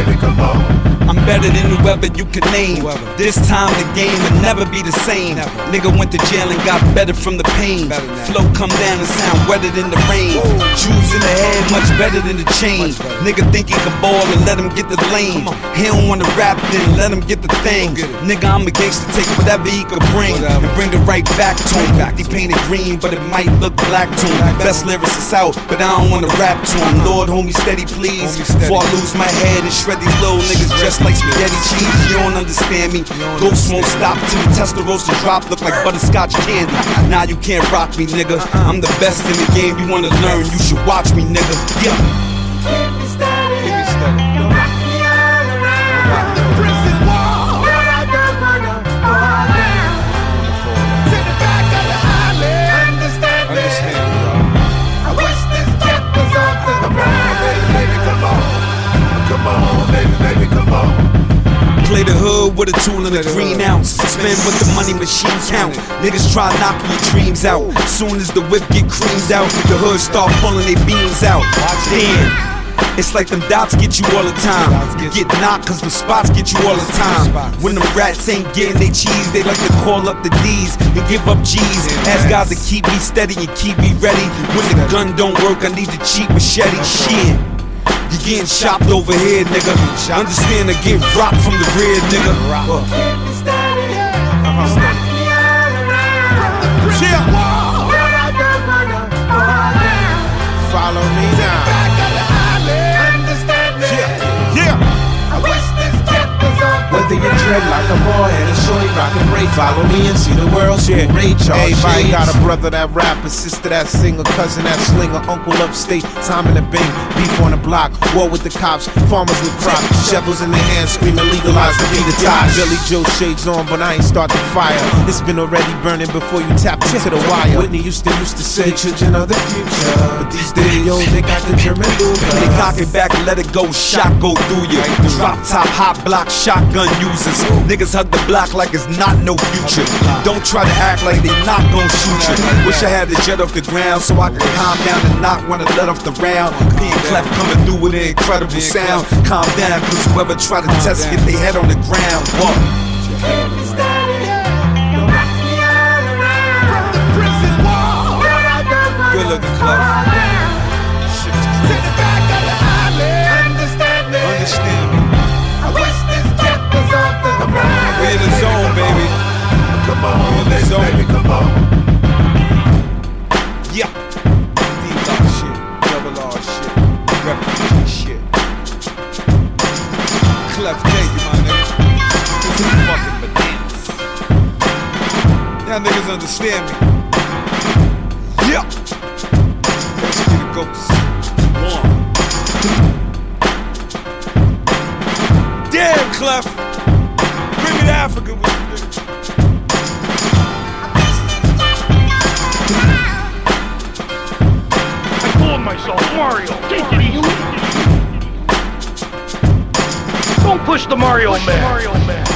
baby, come on. I'm better than whoever you can name. This time the game will never be the same. Nigga went to jail and got better from the pain. Flow come down and sound wetter than the rain. Jewels in the head, much better than the chain. Nigga think he can ball and let him get the lane. He don't wanna rap, then let him get the thing. Nigga, I'm a gangster, take whatever he could bring and bring it right back to him. He painted green, but it might look black to him. Best lyricist out, but I don't wanna rap to him. Lord, hold me steady, please, before I lose my head and shred these little niggas just like spaghetti cheese. You don't understand me. Ghosts won't stop till the Testarossa drop. Look like butterscotch candy. Nah, you can't rock me, nigga. I'm the best in the game. You wanna learn, you should watch me, nigga. Yeah. Keep me steady. Don't rock me all around the prison wall. But I don't wanna fall down to the back of the island. Understand me? I wish this jet was off the ground. Baby, come on. Come on, baby, come on. Play the hood with a tool and a green ounce. Spend what the money machine count. Niggas try knocking your dreams out. Soon as the whip get creamed out, the hood start pulling their beams out. Damn, it's like them dots get you all the time. You get knocked cause the spots get you all the time. When them rats ain't getting they cheese, they like to call up the D's and give up G's. Ask God to keep me steady and keep me ready. When the gun don't work, I need the cheap machete. Shit, you getting chopped over here, nigga. Understand I get rocked from the rear, nigga. Keep me steady. Rock me all around the prison wall. But I don't wanna fall down. Follow me now. Back of the island. Understand me? Yeah. I wish this jet was off the Whether you dread like a boy and a shorty rockin' braid, follow me and see the world spin rage. Everybody got a brother that rap, a sister that singer, cousin that slinger, uncle upstate, time in the bank, beef on the block, war with the cops, farmers with crops, shovels in their hands, screaming legalize the beat of tie. Billy Joe shades on, but I ain't start the fire. It's been already burning before you tap into the wire. Whitney used to say, children of the future, but these days, yo, they got the German Luger. They cock it back and let it go, shot go through you. Drop top, hot block, shotgun users. Niggas hug the block like it's not no future. Don't try to act like they not gon' shoot you. Wish I had the jet off the ground so I could calm down and not wanna let off the round. P and Clef coming through with an incredible sound. Calm down, cause whoever try to test get their head on the ground. What? Keep me steady. Don't rock me all around the prison wall. But I don't wanna Good looking, Clef. fall down to the back of the island. Understand me? Understand me. I wish this jet was off the ground. We in the zone, baby. Come on, the zone. baby, come on. Yeah. D-Block shit, double R shit, refugee shit. Clef, thank you, my nigga. This is fucking bananas. Y'all niggas understand me. Yeah. Let's be the ghosts. One. Damn, Clef. Bring me to Africa with you, nigga. Myself, Mario. Take it easy. Don't push the Mario Man.